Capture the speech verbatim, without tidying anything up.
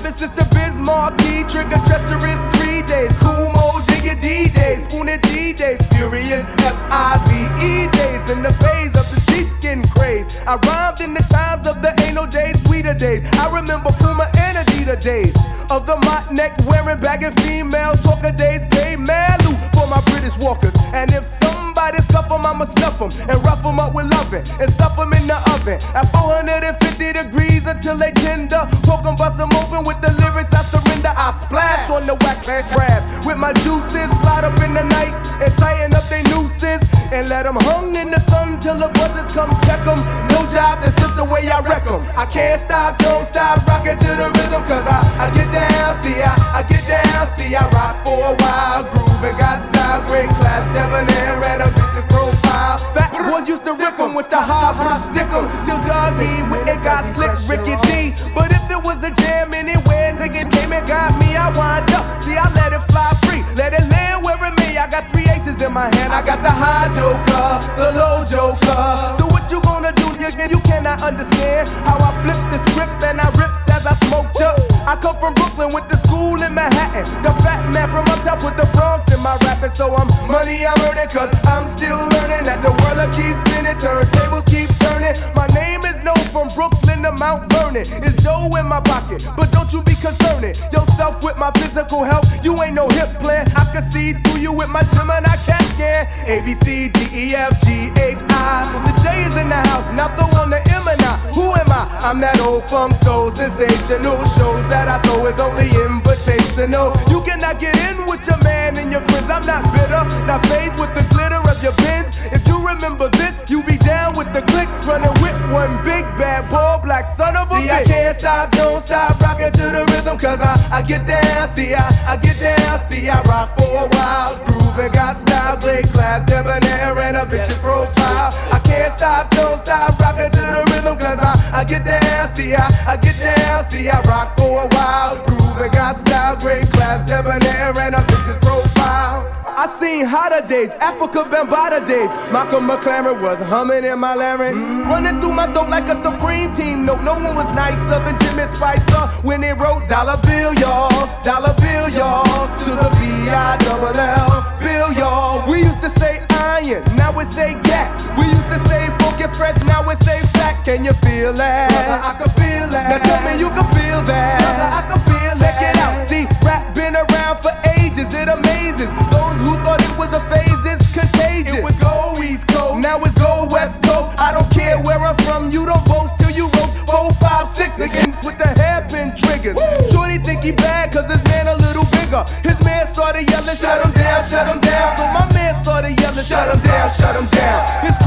Ever since the Biz Marquee, trigger treacherous three days. Cool mode, diggy D days, spooning D days, furious F I V E days. In the phase of the sheepskin craze, I rhymed in the times of the ain't no days, sweeter days. I remember Puma and Adidas days of the mock neck wearing bagging female talker days. Pay Malu for my British walkers, and if somebody scuff them, I'ma snuff them and rough them up with loving and stuff them in the oven at four hundred fifty degrees until they tender. Poke them, bust them open with the lyrics I surrender. I splash on the wax and grab with my juices, slide up in the night and tighten up they nooses and let them hung in the sun till the buzzers come check them. No job, that's just the way I wreck them. I can't stop, don't stop, rockin' to the rhythm, cause I, I get down, see I, I get down, see I rock for a while, groove and got style, great class, debonair and a bitch's profile. Fat boys used to rip them with the high broom, stick them till Doggy with it got slick, Ricky D. But if there was a jam anywhere, nigga came and got me, I wind up, see I let it fly free, let it land where it may. I got three aces in my hand, I got the high joker, the low joker. So what you gonna do, nigga? You cannot understand how I flip the scripts and I rip as I smoked up. I come from Brooklyn, went to school in Manhattan. The fat man from up top with the Bronx in my rapping. So I'm money I'm earning, cause I'm still learning that the world keeps spinning, turntables keep turning. My name is known from Brooklyn to Mount Vernon. It's dough in my pocket, but don't you be concerning yourself with my physical health. You ain't no hip plan. I can see through you with my Gemini cat scan. A B C D E F G H I. The J is in the house, not the one, the M and I. Who am I? I'm that old funk soul sensational. Shows that I throw is only invitational. You cannot get in with your man and your friends. I'm not bitter, not phased with the glitter of your bins. If you remember this, you be down with the click, running with one big bad ball black son of a bitch. See, I can't stop, don't stop, rockin' to the rhythm, cause I, I get down, see, I, I get down, see, I rock for a while, groove and got style, great class, debonair and a bitch's profile. I can't stop, don't stop, rockin' to the rhythm, cause I, I get down, see, I, I get down, see, I rock for a while, groove and got style, great class, debonair and a bitch's profile. I seen hotter days, Africa Bambaataa days. Malcolm McLaren was humming in my larynx, mm. running through my throat like a Supreme Team note. No one was nicer than Jimmy Spicer when they wrote dollar bill, y'all, dollar bill, y'all, to the B I double L, bill, y'all. We used to say iron, now we say gat. We used to say funky fresh, now we say fat. Can you feel that? Brother, I can feel that. Now tell me you can feel that. Brother, I can feel that. Check it out, see, rap been around for ages, it amazes those who thought it was a phase, it's contagious. It was go East Coast, now it's go West Coast. I don't care where I'm from, you don't boast till you roast four, five, six against with the hairpin triggers. Woo! Shorty think he bad cause his man a little bigger. His man started yelling, shut him down, shut him down. So my man started yelling, shut him down, shut him down. His